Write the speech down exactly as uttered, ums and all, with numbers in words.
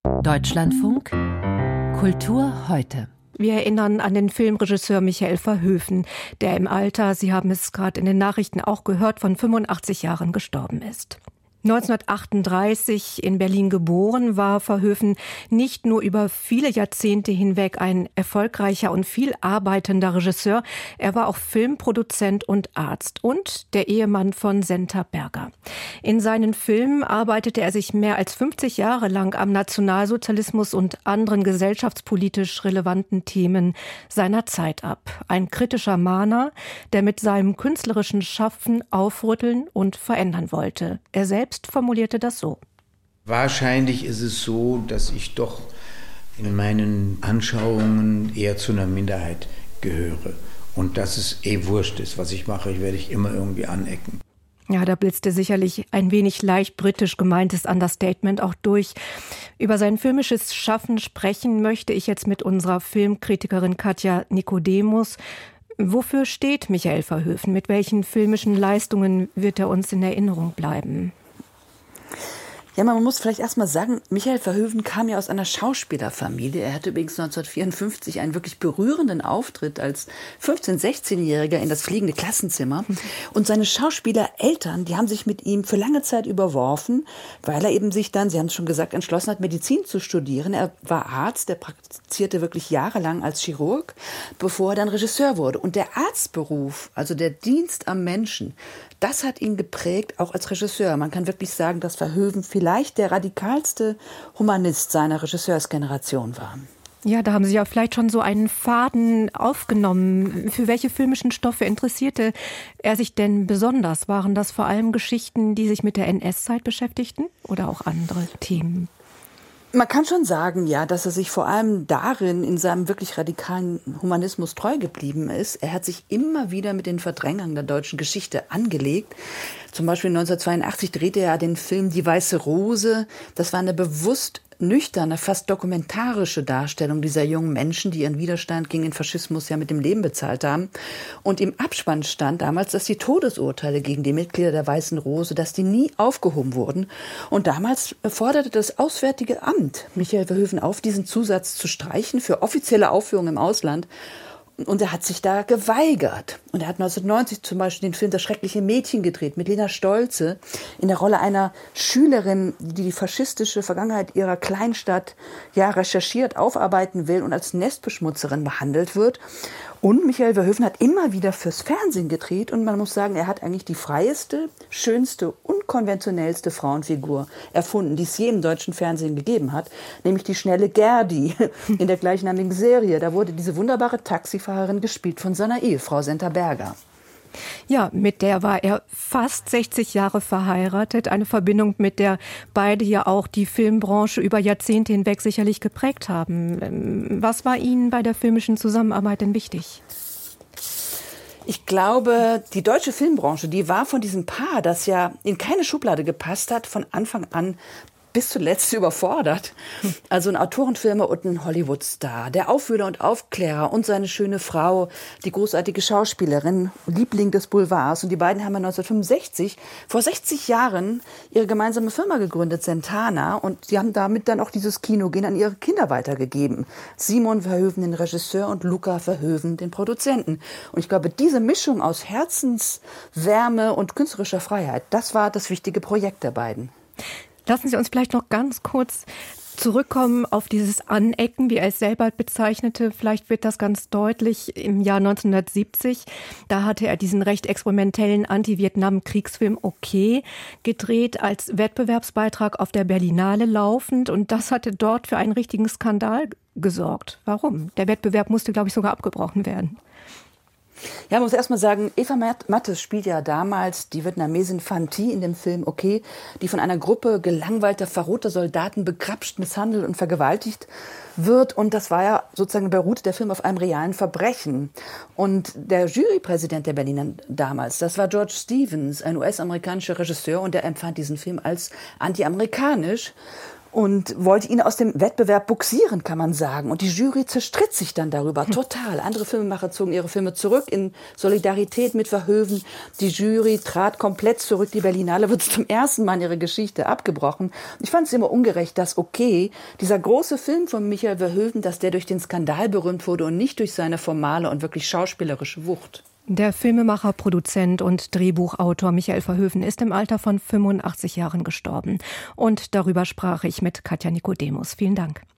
Deutschlandfunk Kultur heute. Wir erinnern an den Filmregisseur Michael Verhoeven, der im Alter, Sie haben es gerade in den Nachrichten auch gehört, von fünfundachtzig Jahren gestorben ist. neunzehnhundertachtunddreißig in Berlin geboren, war Verhoeven nicht nur über viele Jahrzehnte hinweg ein erfolgreicher und viel arbeitender Regisseur, er war auch Filmproduzent und Arzt und der Ehemann von Senta Berger. In seinen Filmen arbeitete er sich mehr als fünfzig Jahre lang am Nationalsozialismus und anderen gesellschaftspolitisch relevanten Themen seiner Zeit ab. Ein kritischer Mahner, der mit seinem künstlerischen Schaffen aufrütteln und verändern wollte. Er selbst formulierte das so. Wahrscheinlich ist es so, dass ich doch in meinen Anschauungen eher zu einer Minderheit gehöre. Und dass es eh wurscht ist, was ich mache, ich werde ich immer irgendwie anecken. Ja, da blitzte sicherlich ein wenig leicht britisch gemeintes Understatement auch durch. Über sein filmisches Schaffen sprechen möchte ich jetzt mit unserer Filmkritikerin Katja Nikodemus. Wofür steht Michael Verhoeven? Mit welchen filmischen Leistungen wird er uns in Erinnerung bleiben? Ja, man muss vielleicht erst mal sagen, Michael Verhoeven kam ja aus einer Schauspielerfamilie. Er hatte übrigens neunzehnhundertvierundfünfzig einen wirklich berührenden Auftritt als fünfzehn-, sechzehnjähriger in das fliegende Klassenzimmer. Und seine Schauspielereltern, die haben sich mit ihm für lange Zeit überworfen, weil er eben sich dann, Sie haben es schon gesagt, entschlossen hat, Medizin zu studieren. Er war Arzt, der praktizierte wirklich jahrelang als Chirurg, bevor er dann Regisseur wurde. Und der Arztberuf, also der Dienst am Menschen, das hat ihn geprägt, auch als Regisseur. Man kann wirklich sagen, dass Verhoeven vielleicht der radikalste Humanist seiner Regisseursgeneration war. Ja, da haben Sie ja vielleicht schon so einen Faden aufgenommen. Für welche filmischen Stoffe interessierte er sich denn besonders? Waren das vor allem Geschichten, die sich mit der N S-Zeit beschäftigten oder auch andere Themen? Man kann schon sagen, ja, dass er sich vor allem darin in seinem wirklich radikalen Humanismus treu geblieben ist. Er hat sich immer wieder mit den Verdrängern der deutschen Geschichte angelegt. Zum Beispiel neunzehnhundertzweiundachtzig drehte er den Film Die Weiße Rose. Das war eine bewusst nüchterne, fast dokumentarische Darstellung dieser jungen Menschen, die ihren Widerstand gegen den Faschismus ja mit dem Leben bezahlt haben. Und im Abspann stand damals, dass die Todesurteile gegen die Mitglieder der Weißen Rose, dass die nie aufgehoben wurden. Und damals forderte das Auswärtige Amt Michael Verhoeven auf, diesen Zusatz zu streichen für offizielle Aufführungen im Ausland. Und er hat sich da geweigert. Und er hat neunzehnhundertneunzig zum Beispiel den Film Das schreckliche Mädchen gedreht mit Lena Stolze in der Rolle einer Schülerin, die die faschistische Vergangenheit ihrer Kleinstadt ja recherchiert, aufarbeiten will und als Nestbeschmutzerin behandelt wird. Und Michael Verhoeven hat immer wieder fürs Fernsehen gedreht und man muss sagen, er hat eigentlich die freieste, schönste, unkonventionellste Frauenfigur erfunden, die es je im deutschen Fernsehen gegeben hat, nämlich die schnelle Gerdi in der gleichnamigen Serie. Da wurde diese wunderbare Taxifahrerin gespielt von seiner Ehefrau Senta Berger. Ja, mit der war er fast sechzig Jahre verheiratet. Eine Verbindung, mit der beide ja auch die Filmbranche über Jahrzehnte hinweg sicherlich geprägt haben. Was war Ihnen bei der filmischen Zusammenarbeit denn wichtig? Ich glaube, die deutsche Filmbranche, die war von diesem Paar, das ja in keine Schublade gepasst hat, von Anfang an bis zuletzt überfordert. Also ein Autorenfilmer und ein Hollywood-Star, der Aufwühler und Aufklärer und seine schöne Frau, die großartige Schauspielerin, Liebling des Boulevards. Und die beiden haben ja neunzehnhundertfünfundsechzig, vor sechzig Jahren, ihre gemeinsame Firma gegründet, Sentana. Und sie haben damit dann auch dieses Kinogehen an ihre Kinder weitergegeben. Simon Verhoeven, den Regisseur, und Luca Verhoeven, den Produzenten. Und ich glaube, diese Mischung aus Herzenswärme und künstlerischer Freiheit, das war das wichtige Projekt der beiden. Lassen Sie uns vielleicht noch ganz kurz zurückkommen auf dieses Anecken, wie er es selber bezeichnete. Vielleicht wird das ganz deutlich im Jahr neunzehnhundertsiebzig. Da hatte er diesen recht experimentellen Anti-Vietnam-Kriegsfilm Okay gedreht, als Wettbewerbsbeitrag auf der Berlinale laufend. Und das hatte dort für einen richtigen Skandal gesorgt. Warum? Der Wettbewerb musste, glaube ich, sogar abgebrochen werden. Ja, man muss erst mal sagen, Eva Mattes spielt ja damals die Vietnamesin Phan Thi in dem Film Okay, die von einer Gruppe gelangweilter, verrohter Soldaten begrapscht, misshandelt und vergewaltigt wird. Und das war ja sozusagen, beruhte der Film auf einem realen Verbrechen. Und der Jurypräsident der Berliner damals, das war George Stevens, ein U S-amerikanischer Regisseur, und der empfand diesen Film als anti-amerikanisch. und wollte ihn aus dem Wettbewerb bugsieren, kann man sagen. Und die Jury zerstritt sich dann darüber, total. Andere Filmemacher zogen ihre Filme zurück in Solidarität mit Verhoeven. Die Jury trat komplett zurück. Die Berlinale wird zum ersten Mal in ihrer Geschichte abgebrochen. Ich fand es immer ungerecht, dass okay, dieser große Film von Michael Verhoeven, dass der durch den Skandal berühmt wurde und nicht durch seine formale und wirklich schauspielerische Wucht. Der Filmemacher, Produzent und Drehbuchautor Michael Verhoeven ist im Alter von fünfundachtzig Jahren gestorben. Und darüber sprach ich mit Katja Nikodemus. Vielen Dank.